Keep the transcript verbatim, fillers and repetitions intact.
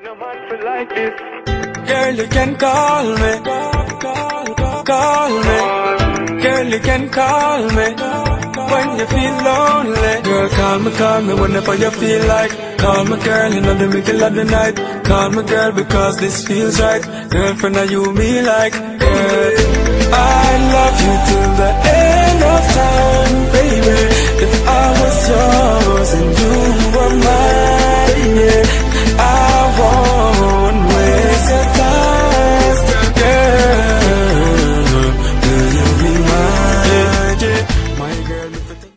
No man feel like this. Girl, you can call me, call me. Girl, you can call me when you feel lonely. Girl, call me, call me whenever you feel like. Call me, girl, in the middle of the night. Call me, girl, because this feels right. Girlfriend, are you me like? Girl.